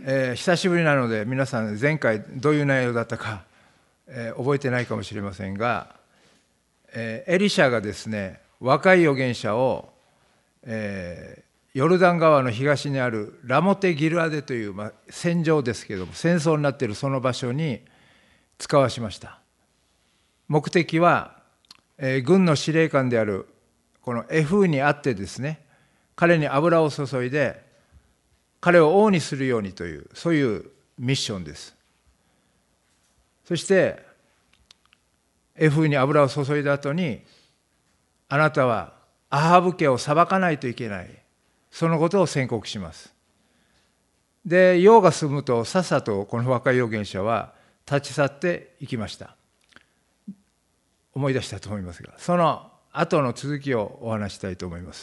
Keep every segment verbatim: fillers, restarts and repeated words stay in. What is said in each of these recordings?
えー、久しぶりなので皆さん前回どういう内容だったか、えー、覚えてないかもしれませんが、えー、エリシャがですね、若い預言者を、えー、ヨルダン川の東にあるラモテ・ギルアデという、まあ、戦場ですけれども、戦争になっているその場所に使わしました。目的は、えー、軍の司令官であるこのエフーに会ってですね、彼に油を注いで彼を王にするようにという、そういうミッションです。そしてエフーに油を注いだ後に、あなたはアハブ家を裁かないといけない、そのことを宣告します。で、用が済むとさっさとこの若い預言者は立ち去っていきました。思い出したと思いますが、その後の続きをお話したいと思います。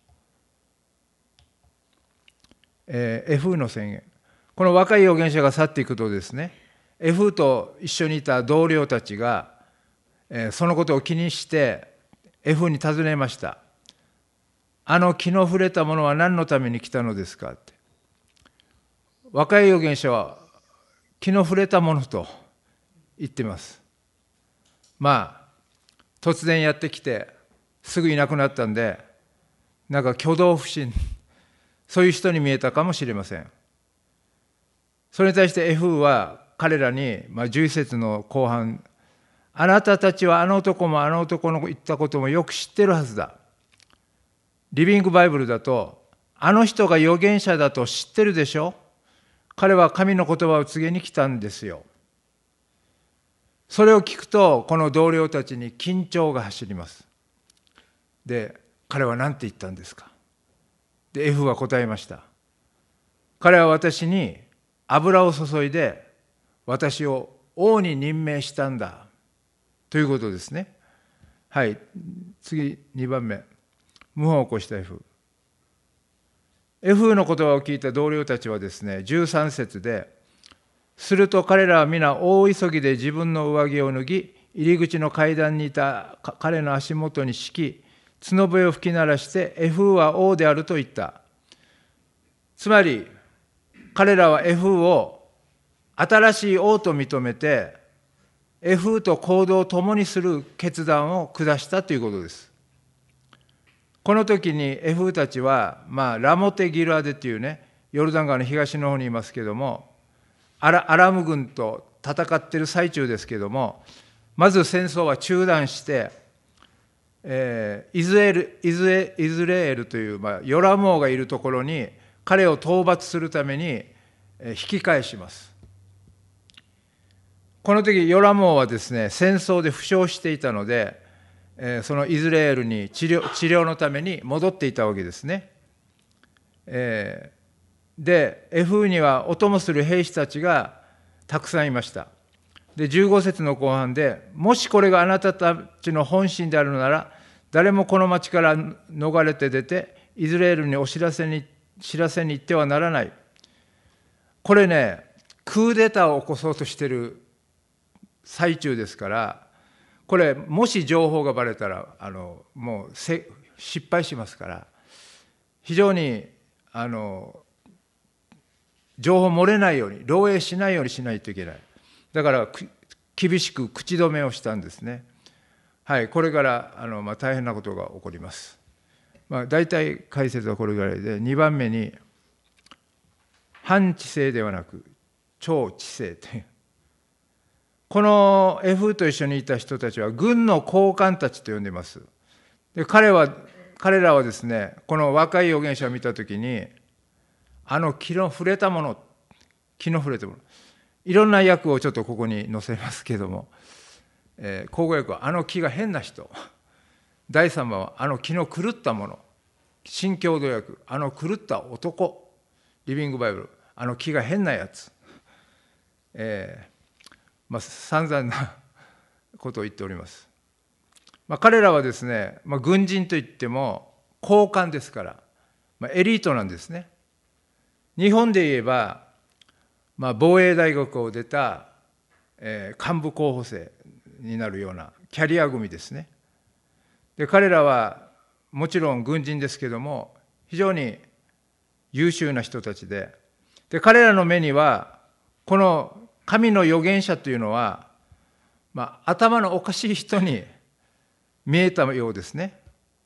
えー、エフーの宣言。この若い預言者が去っていくとですね、エフーと一緒にいた同僚たちが、えー、そのことを気にしてエフーに尋ねました。あの木の触れたものは何のために来たのですかって。若い預言者は木の触れたものと言ってます。まあ突然やってきてすぐいなくなったんで、なんか挙動不審、そういう人に見えたかもしれません。それに対してエフーは彼らに、まあ、じゅういち節の後半、あなたたちはあの男もあの男の言ったこともよく知ってるはずだ。リビングバイブルだと、あの人が預言者だと知ってるでしょ。彼は神の言葉を告げに来たんですよ。それを聞くと、この同僚たちに緊張が走ります。で、彼は何て言ったんですか。で、エフは答えました。彼は私に油を注いで、私を王に任命したんだ。ということですね。はい。次、にばんめ。謀反を起こしたエフ。エフの言葉を聞いた同僚たちはですね、じゅうさん節で、すると彼らは皆大急ぎで自分の上着を脱ぎ、入り口の階段にいた彼の足元に敷き、角笛を吹き鳴らして、エフは王であると言った。つまり、彼らはエフを新しい王と認めて、エフと行動を共にする決断を下したということです。この時にエフたちは、まあ、ラモテ・ギルアデっていうね、ヨルダン川の東の方にいますけども、アラ、アラム軍と戦っている最中ですけども、まず戦争は中断して、えー、イズエル、イズエ、イズレールという、まあ、ヨラム王がいるところに、彼を討伐するために、えー、引き返します。この時、ヨラム王はですね、戦争で負傷していたので、えー、そのイズレールに治療、治療のために戻っていたわけですね。えー、で、エフにはお供する兵士たちがたくさんいました。で、じゅうご節の後半で、もしこれがあなたたちの本心であるのなら、誰もこの町から逃れて出て、イズレールにお知らせに、知らせに行ってはならない。これね、クーデターを起こそうとしている最中ですから、これ、もし情報がばれたら、あのもう失敗しますから、非常にあの情報漏れないように、漏洩しないようにしないといけない。だから、厳しく口止めをしたんですね。はい、これからあの、まあ、大変なことが起こります。まあ、大体解説はこれぐらいで、にばんめに、反知性ではなく、超知性という。このエフと一緒にいた人たちは軍の高官たちと呼んでいます。で、彼は、彼らはですね、この若い預言者を見たときに、あの木の触れたもの、木の触れたもの、いろんな訳をちょっとここに載せますけども、えー、口語訳はあの木が変な人、だいさんばんはあの木の狂ったもの、新共同訳、あの狂った男、リビングバイブル、あの木が変なやつ、えーまあ、散々なことを言っております。まあ、彼らはですね、まあ、軍人といっても高官ですから、まあ、エリートなんですね。日本で言えば、まあ、防衛大学を出た、えー、幹部候補生になるようなキャリア組ですね。で、彼らはもちろん軍人ですけども、非常に優秀な人たちで、 で、彼らの目には、この神の預言者というのは、まあ、頭のおかしい人に見えたようですね。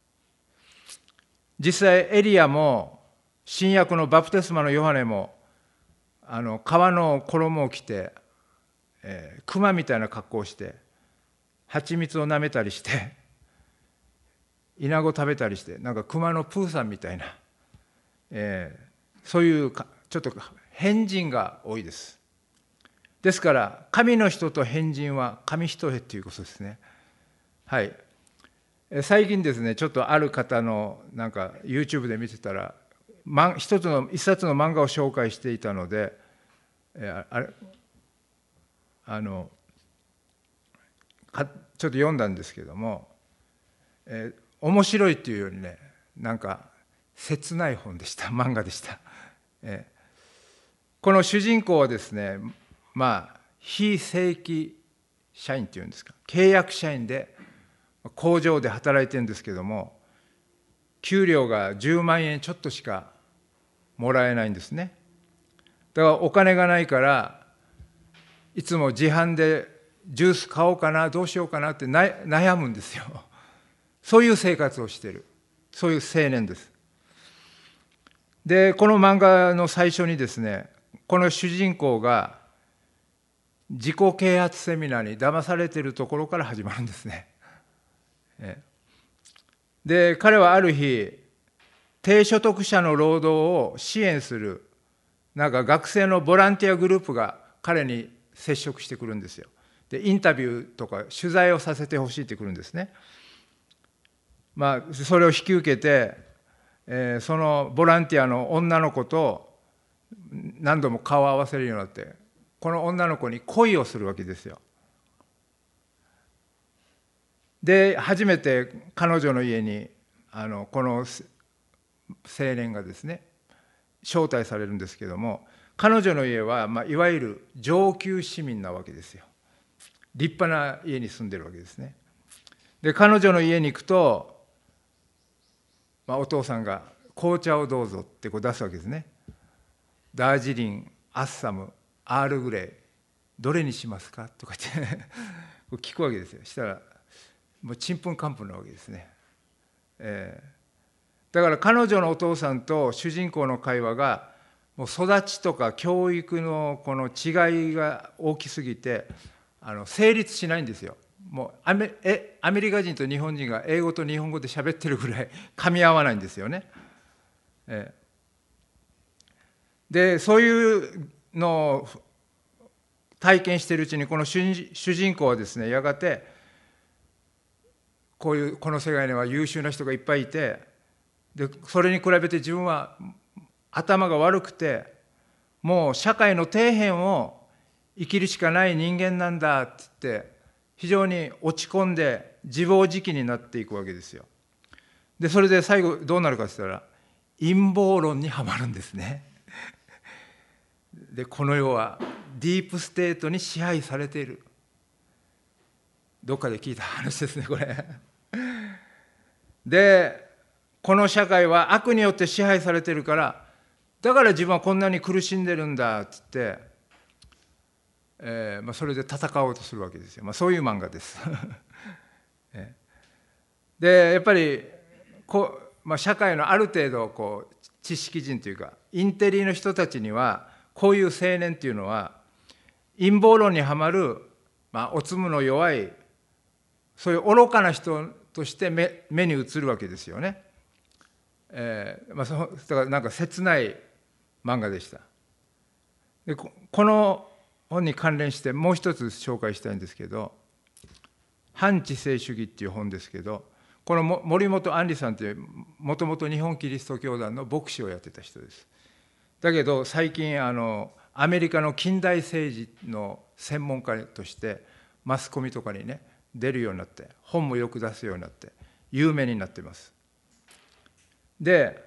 実際、エリアも、新約のバプテスマのヨハネも、あの革の衣を着て、えー、熊みたいな格好をして、蜂蜜を舐めたりして、イナゴ食べたりして、なんか熊のプーさんみたいな、えー、そういうちょっと変人が多いです。ですから、神の人と変人は神一重ということですね。はい。最近ですね、ちょっとある方のなんか YouTube で見てたら、一つの一冊の漫画を紹介していたので、えあれあのかちょっと読んだんですけども、えー、面白いっていうよりね、なんか切ない本でした、漫画でした。えー、この主人公はですね、まあ非正規社員っていうんですか、契約社員で工場で働いてるんですけども、給料がじゅうまんえんちょっとしかもらえないんですね。だからお金がないから、いつも自販でジュース買おうかな、どうしようかなって悩むんですよ。そういう生活をしている、そういう青年です。で、この漫画の最初にですね、この主人公が自己啓発セミナーに騙されているところから始まるんですね。で、彼はある日、低所得者の労働を支援する、なんか学生のボランティアグループが彼に接触してくるんですよ。で、インタビューとか取材をさせてほしいってくるんですね。まあ、それを引き受けて、えー、そのボランティアの女の子と何度も顔を合わせるようになって、この女の子に恋をするわけですよ。で、初めて彼女の家にあのこの青年がですね、招待されるんですけども、彼女の家は、まあ、いわゆる上級市民なわけですよ。立派な家に住んでるわけですね。で、彼女の家に行くと、まあ、お父さんが紅茶をどうぞってこう出すわけですね。ダージリン、アッサム、アールグレイ、どれにしますかとか言って聞くわけですよ。したら、もうちんぷんかんぷんなわけですね。えー、だから彼女のお父さんと主人公の会話が、もう育ちとか教育のこの違いが大きすぎて、あの成立しないんですよ。もうアメえアメリカ人と日本人が英語と日本語で喋ってるぐらい噛み合わないんですよね。えでそういうのを体験しているうちに、この主人公はですね、やがてこういうこの世界には優秀な人がいっぱいいて、でそれに比べて自分は頭が悪くて、もう社会の底辺を生きるしかない人間なんだって言って、非常に落ち込んで自暴自棄になっていくわけですよ。でそれで最後どうなるかって言ったら、陰謀論にはまるんですね。でこの世はディープステートに支配されている。どっかで聞いた話ですね、これ。でこの社会は悪によって支配されているから、だから自分はこんなに苦しんでるんだって言って、えーまあ、それで戦おうとするわけですよ。まあ、そういう漫画です。でやっぱりこう、まあ、社会のある程度こう知識人というかインテリの人たちには、こういう青年っていうのは陰謀論にはまる、まあ、おつむの弱い、そういう愚かな人として 目, 目に映るわけですよね。えーまあ、そだからなんか切ない漫画でした。で こ, この本に関連してもう一つ紹介したいんですけど、反知性主義っていう本ですけど、この森本杏里さんってもともと日本キリスト教団の牧師をやってた人です。だけど最近あのアメリカの近代政治の専門家としてマスコミとかにね出るようになって、本もよく出すようになって有名になっています。で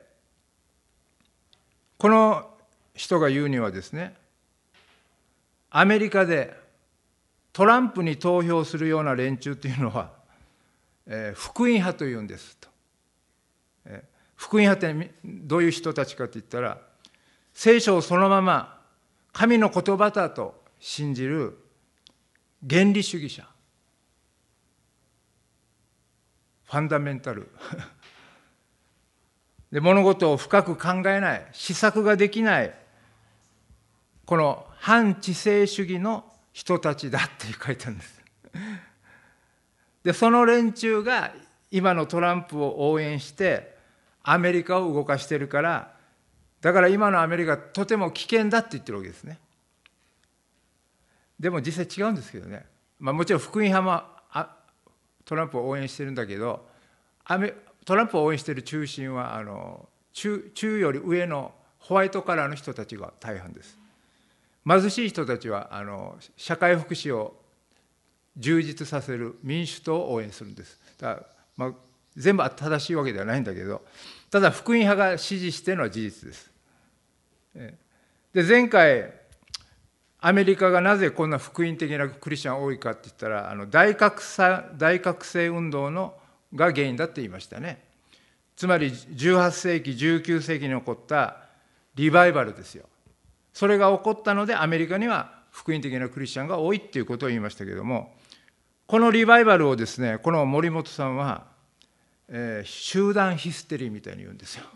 この人が言うにはですね、アメリカでトランプに投票するような連中というのは、えー、福音派というんですと。えー、福音派ってどういう人たちかといったら、 聖書をそのまま神の言葉だと信じる原理主義者、ファンダメンタルで、物事を深く考えない、思索ができない、この反知性主義の人たちだって書いてあるんです。で、その連中が今のトランプを応援してアメリカを動かしているから、だから今のアメリカはとても危険だって言ってるわけですね。でも実際違うんですけどね、まあ、もちろん福音派もあトランプを応援してるんだけど、アメトランプを応援している中心はあの 中, 中より上のホワイトカラーの人たちが大半です。貧しい人たちはあの社会福祉を充実させる民主党を応援するんです。だから、まあ、全部正しいわけではないんだけど、ただ福音派が支持しているのは事実です。で、前回アメリカがなぜこんな福音的なクリスチャン多いかって言ったら、あの大覚醒大覚醒運動のが原因だって言いましたね。つまりじゅうはっせいきじゅうきゅうせいきに起こったリバイバルですよ。それが起こったのでアメリカには福音的なクリスチャンが多いっていうことを言いましたけれども、このリバイバルをですね、この森本さんは、えー、集団ヒステリーみたいに言うんですよ。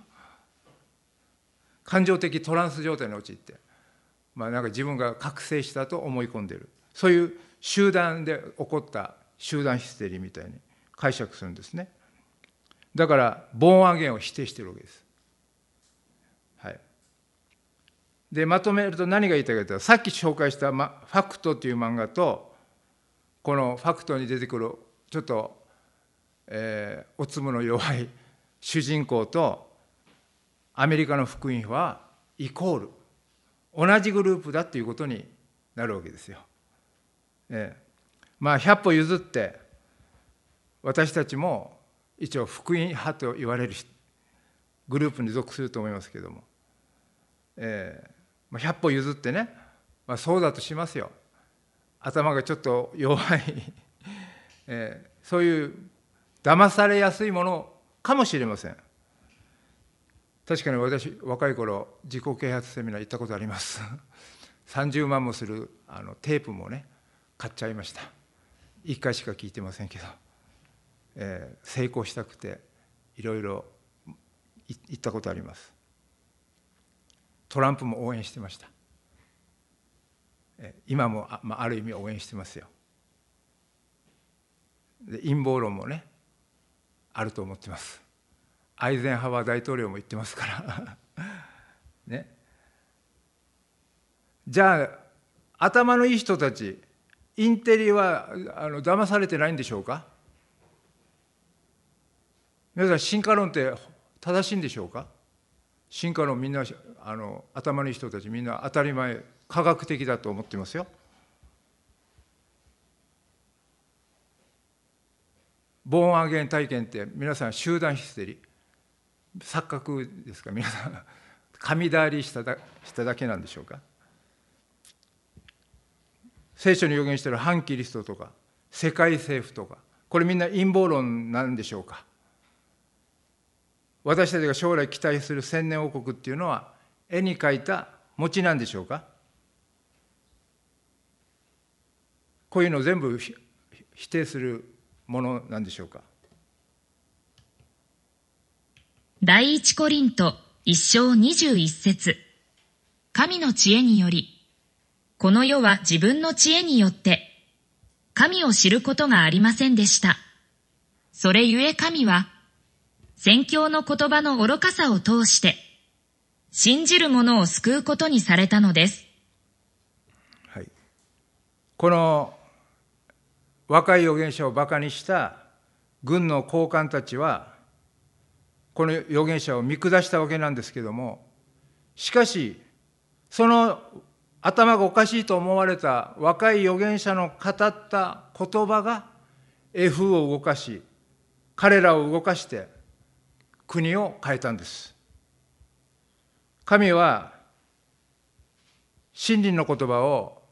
感情的トランス状態に陥って、まあ、なんか自分が覚醒したと思い込んでいる、そういう集団で起こった集団ヒステリーみたいに解釈するんですね。だからボーンアゲンを否定しているわけです。はい、でまとめると何が言いたいかというと、さっき紹介した、ま、ファクトという漫画と、このファクトに出てくるちょっと、えー、おつむの弱い主人公とアメリカの福音はイコール同じグループだということになるわけですよ。えー、まあひゃっぽ譲って私たちも一応福音派と言われるグループに属すると思いますけれども、えーまあ、ひゃっぽ譲ってね、まあ、そうだとしますよ。頭がちょっと弱い、えー、そういう騙されやすいものかもしれません。確かに私若い頃自己啓発セミナー行ったことありますさんじゅうまんもするあのテープもね買っちゃいました。いっかいしか聞いてませんけど、えー、成功したくていろいろ行ったことあります。トランプも応援してました。今も あ,、まあ、ある意味応援してますよ。で陰謀論もねあると思ってます。アイゼンハワー大統領も言ってますからね。じゃあ頭のいい人たち、インテリはあの騙されてないんでしょうか。皆さん進化論って正しいんでしょうか。進化論みんなあの頭のいい人たちみんな当たり前科学的だと思ってますよ。ボーンアゲイン体験って皆さん集団ヒステリー錯覚ですか。皆さん神だりしただしただけなんでしょうか。聖書に予言している反キリストとか世界政府とか、これみんな陰謀論なんでしょうか。私たちが将来期待する千年王国っていうのは絵に描いた餅なんでしょうか。こういうのを全部否定するものなんでしょうか。 第一コリント一章二十一節。神の知恵により、この世は自分の知恵によって神を知ることがありませんでした。それゆえ神は宣教の言葉の愚かさを通して信じる者を救うことにされたのです。 はい、この若い預言者をバカにした軍の高官たちはこの預言者を見下したわけなんですけども、しかしその頭がおかしいと思われた若い預言者の語った言葉が絵風を動かし、彼らを動かして国を変えたんです。神は真理の言葉を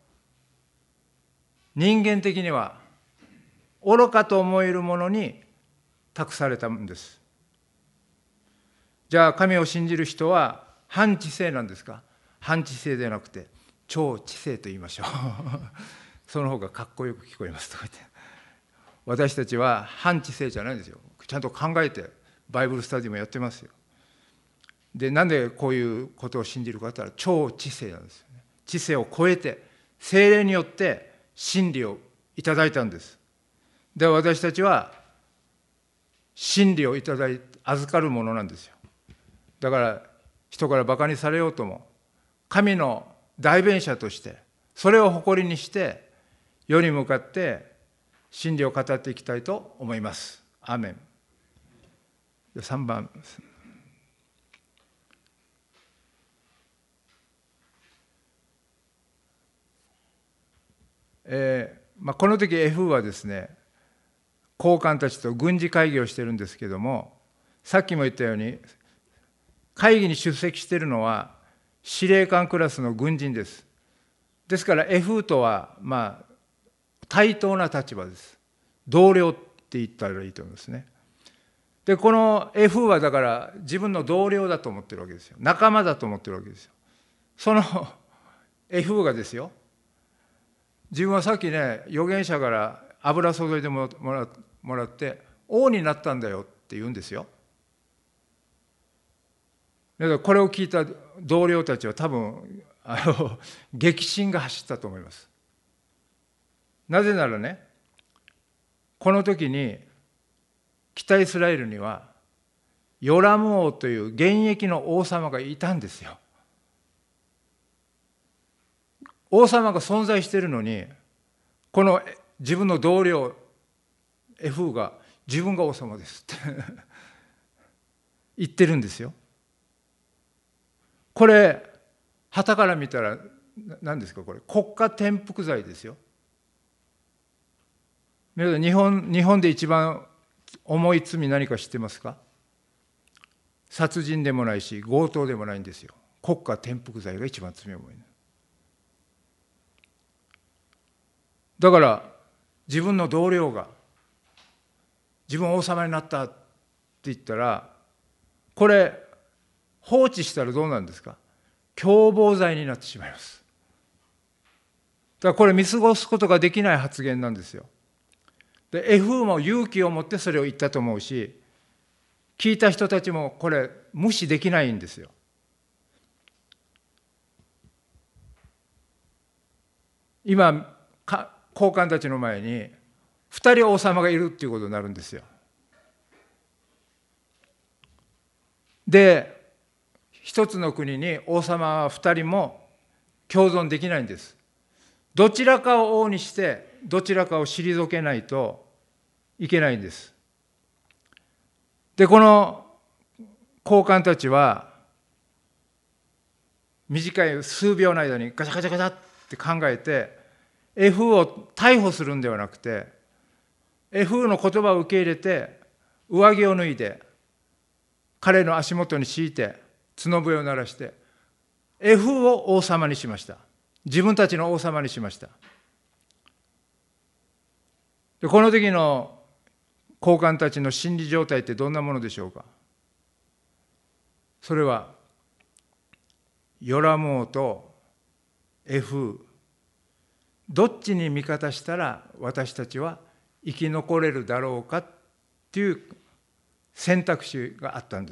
人間的には愚かと思えるものに託されたんです。じゃあ神を信じる人は反知性なんですか。 反知性ではなくて超知性と言いましょうその方がかっこよく聞こえますとか言って、私たちは反知性じゃないんですよ。ちゃんと考えてバイブルスタディもやってますよ。で、なんでこういうことを信じるかと言ったら超知性なんですよね。知性を超えて聖霊によって真理をいただいたんです。で、私たちは真理をいただい預かるものなんですよ。だから人からバカにされようとも、神の代弁者としてそれを誇りにして世に向かって真理を語っていきたいと思います。アーメン。さんばん、えーまあ、この時 F はですね、高官たちと軍事会議をしているんですけども、さっきも言ったように会議に出席しているのは司令官クラスの軍人です。ですから F とはまあ対等な立場です。同僚って言ったらいいと思いますね。で、この F はだから自分の同僚だと思ってるわけですよ。仲間だと思ってるわけですよ。その F がですよ、自分はさっきね、預言者から油注いでもらもらって王になったんだよって言うんですよ。だからこれを聞いた同僚たちは多分あの激震が走ったと思います。なぜならね、この時に北イスラエルにはヨラム王という現役の王様がいたんですよ。王様が存在しているのに、この自分の同僚 F が自分が王様ですって言ってるんですよ。これ傍から見たら何ですか、これ国家転覆罪ですよ。皆さん、日本日本で一番重い罪何か知ってますか？殺人でもないし強盗でもないんですよ。国家転覆罪が一番罪重い。だから自分の同僚が自分王様になったって言ったら、これ放置したらどうなんですか？共謀罪になってしまいます。だからこれ見過ごすことができない発言なんですよ。で F も勇気を持ってそれを言ったと思うし、聞いた人たちもこれ無視できないんですよ。今高官たちの前にふたり王様がいるっていうことになるんですよ。で、一つの国に王様はふたりも共存できないんです。どちらかを王にしてどちらかを退けないといけないんです。で、この高官たちは短い数秒の間にガチャガチャガチャって考えて F を逮捕するんではなくて、 F の言葉を受け入れて上着を脱いで彼の足元に敷いて角笛を鳴らして F を王様にしました。自分たちの王様にしました。で、この時の高官たちの心理状態ってどんなものでしょうか？それはヨラム王と F、 どっちに味方したら私たちは生き残れるだろうかっていう選択肢があったんです。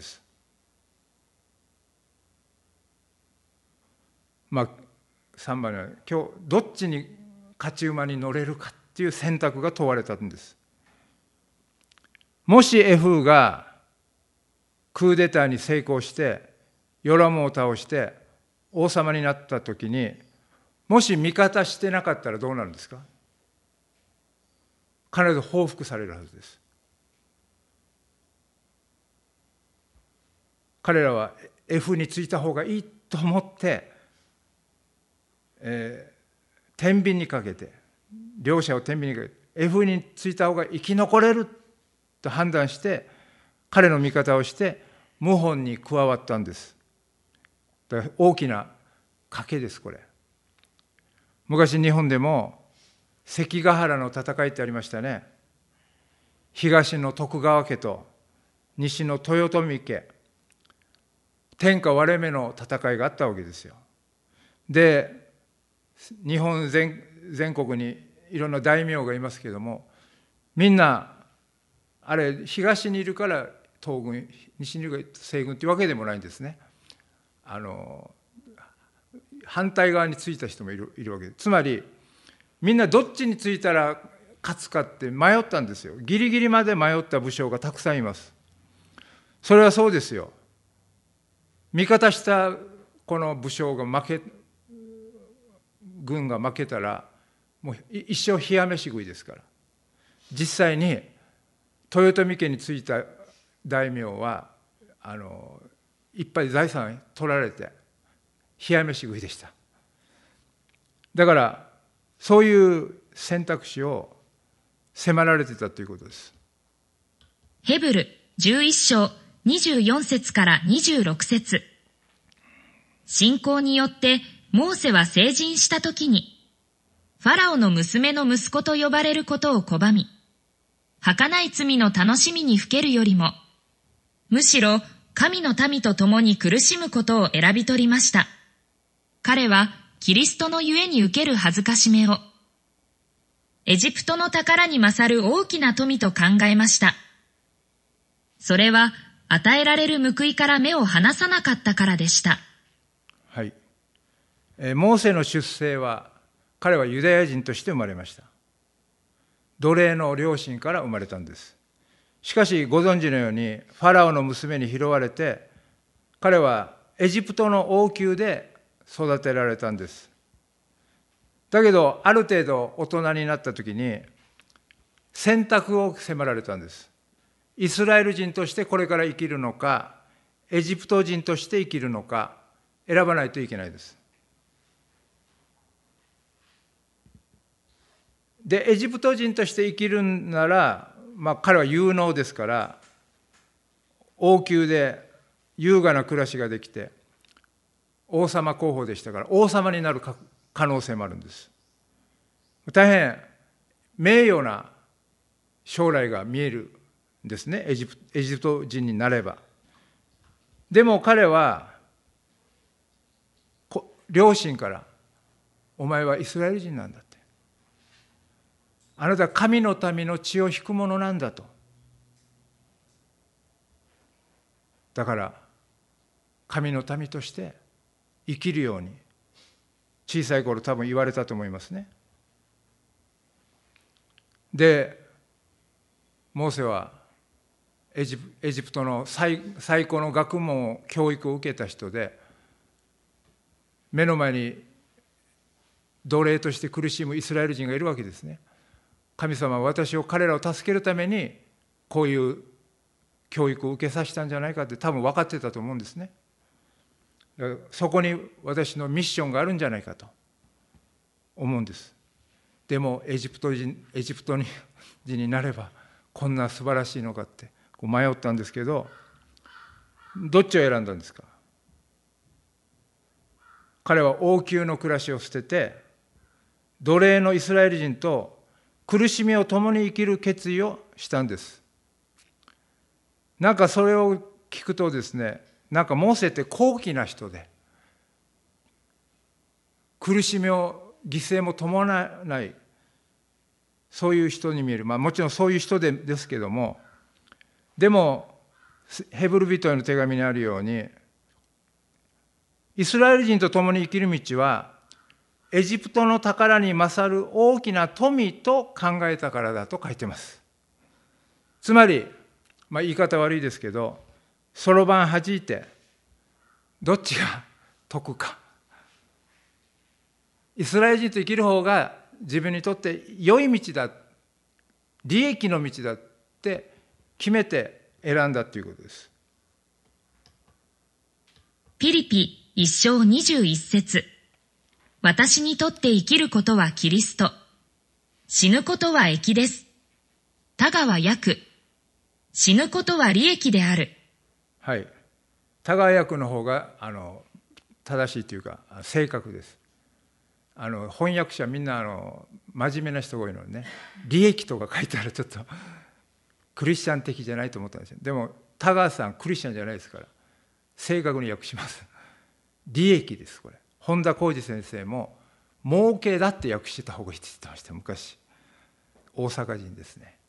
まあさんばんには今日どっちに勝ち馬に乗れるかっていう選択が問われたんです。もし F がクーデターに成功してヨラムを倒して王様になったときに、もし味方してなかったらどうなるんですか？必ず報復されるはずです。彼らは F についた方がいいと思って、えー、天秤にかけて、両者を天秤にかけて F についた方が生き残れると判断して彼の味方をして謀反に加わったんです。だから大きな賭けです。これ昔日本でも関ヶ原の戦いってありましたね。東の徳川家と西の豊臣家、天下割れ目の戦いがあったわけですよ。 で、日本 全, 全国にいろんな大名がいますけれども、みんなあれ東にいるから東軍、西にいるから西軍というわけでもないんですね。あの反対側についた人もい る, いるわけです。つまりみんなどっちについたら勝つかって迷ったんですよ。ギリギリまで迷った武将がたくさんいます。それはそうですよ。味方したこの武将が負け、軍が負けたらもう一生冷や飯食いですから。実際に豊臣家についた大名はあのいっぱい財産取られて冷や飯食いでした。だからそういう選択肢を迫られてたということです。 ヘブルじゅういっ章にじゅうよん節からにじゅうろく節。信仰によってモーセは成人したときに、ファラオの娘の息子と呼ばれることを拒み、儚い罪の楽しみにふけるよりも、むしろ神の民と共に苦しむことを選び取りました。彼はキリストのゆえに受ける恥ずかしめを、エジプトの宝に勝る大きな富と考えました。それは与えられる報いから目を離さなかったからでした。 はい。えー、モーセの出生は、彼はユダヤ人として生まれました。奴隷の両親から生まれたんです。しかしご存知のように、ファラオの娘に拾われて、彼はエジプトの王宮で育てられたんです。だけど、ある程度大人になったときに、選択を迫られたんです。イスラエル人としてこれから生きるのか、エジプト人として生きるのか、選ばないといけないです。で、エジプト人として生きるなら、まあ、彼は有能ですから、王宮で優雅な暮らしができて、王様候補でしたから、王様になる可能性もあるんです。大変名誉な将来が見えるんですね、エジプ、エジプト人になれば。でも彼は、両親から、お前はイスラエル人なんだって。あなたは神の民の血を引くものなんだと。だから、神の民として生きるように、小さい頃多分言われたと思いますね。で、モーセはエジプ、エジプトの 最, 最高の学問を教育を受けた人で、目の前に奴隷として苦しむイスラエル人がいるわけですね。神様は私を彼らを助けるためにこういう教育を受けさせたんじゃないかって多分分かってたと思うんですね。だからそこに私のミッションがあるんじゃないかと思うんです。でもエジプト人、エジプト人になればこんな素晴らしいのかってこう迷ったんですけど、どっちを選んだんですか？彼は王宮の暮らしを捨てて、奴隷のイスラエル人と苦しみを共に生きる決意をしたんです。なんかそれを聞くとですね、なんかモーセって高貴な人で、苦しみを犠牲も伴わない、そういう人に見える。まあもちろんそういう人でですけども、でもヘブル人への手紙にあるように、イスラエル人と共に生きる道は、エジプトの宝に勝る大きな富と考えたからだと書いてます。つまり、まあ、言い方悪いですけど、そろばん弾いて、どっちが得か。イスラエル人と生きる方が自分にとって良い道だ、利益の道だって決めて選んだということです。 ピリピ一章にじゅう一節。私にとって生きることはキリスト。死ぬことは益です。他がは益。死ぬことは利益である。 はい。他が益の方があの正しいというか正確です。あの翻訳者みんなあの真面目な人が多いのにね、利益とか書いてあるちょっとクリスチャン的じゃないと思ったんですよ。でも田川さんクリスチャンじゃないですから正確に訳します。利益です。これ本田浩二先生も儲けだって訳してた方がいいって言ってました。昔大阪人ですね。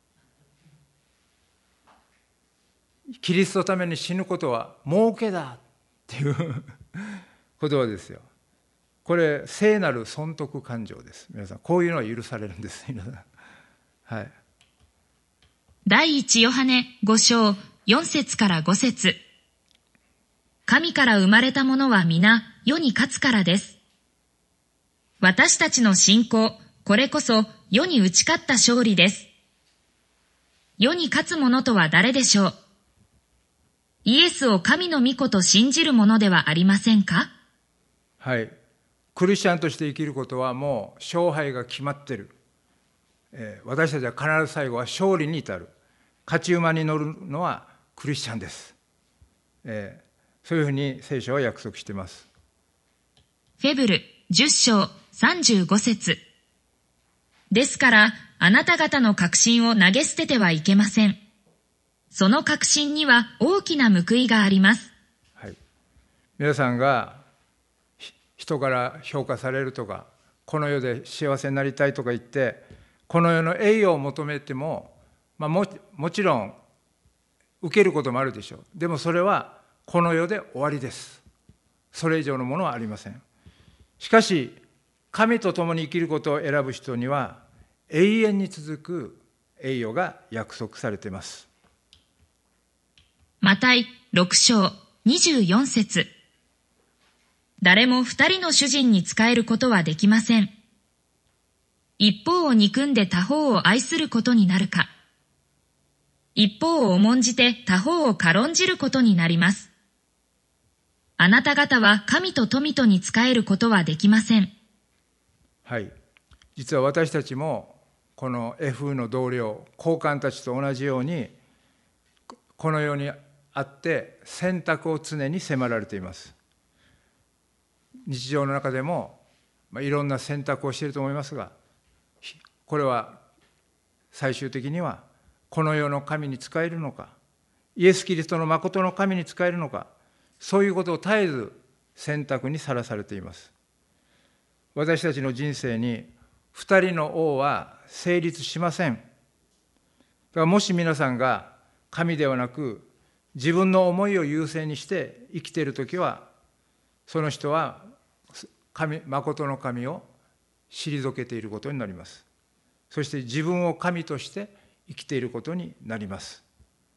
キリストのために死ぬことは儲けだっていう言葉ですよ。これ聖なる損得感情です。皆さん、こういうのは許されるんです。皆さん、はい。 第一ヨハネご章よん節からご節。神から生まれたものは皆世に勝つからです。私たちの信仰、これこそ世に打ち勝った勝利です。世に勝つ者とは誰でしょう。イエスを神の御子と信じるものではありませんか。 はい。クリスチャンとして生きることはもう勝敗が決まっている。えー、私たちは必ず最後は勝利に至る。勝ち馬に乗るのはクリスチャンです。えー、そういうふうに聖書は約束しています。 フェブルじゅっ章さんじゅうご節。ですからあなた方の確信を投げ捨ててはいけません。その確信には大きな報いがあります。 はい、皆さんが人から評価されるとか、この世で幸せになりたいとか言って、この世の栄誉を求めても、まあ、も, もちろん受けることもあるでしょう。でもそれはこの世で終わりです。それ以上のものはありません。しかし、神と共に生きることを選ぶ人には、永遠に続く栄誉が約束されています。 マタイろく章にじゅうよん節。誰も二人の主人に仕えることはできません。一方を憎んで他方を愛することになるか、一方を重んじて他方を軽んじることになります。あなた方は神と富とに仕えることはできません。 はい。実は私たちもこの エフ の同僚、高官たちと同じように、この世にあって選択を常に迫られています。日常の中でも、まあ、いろんな選択をしていると思いますが、これは最終的にはこの世の神に仕えるのか、イエス・キリストの誠の神に仕えるのか、そういうことを絶えず選択にさらされています。私たちの人生に二人の王は成立しません。だからもし皆さんが神ではなく自分の思いを優先にして生きているときは、その人は神、誠の神を退けていることになります。そして自分を神として生きていることになります。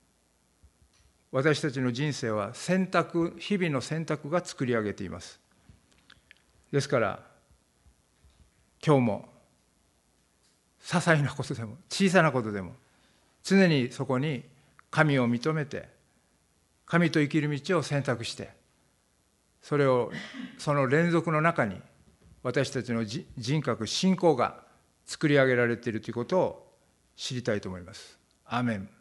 私たちの人生は選択、日々の選択が作り上げています。ですから、今日も些細なことでも小さなことでも常にそこに神を認めて、神と生きる道を選択して、それをその連続の中に私たちの人格、信仰が作り上げられているということを知りたいと思います。アーメン。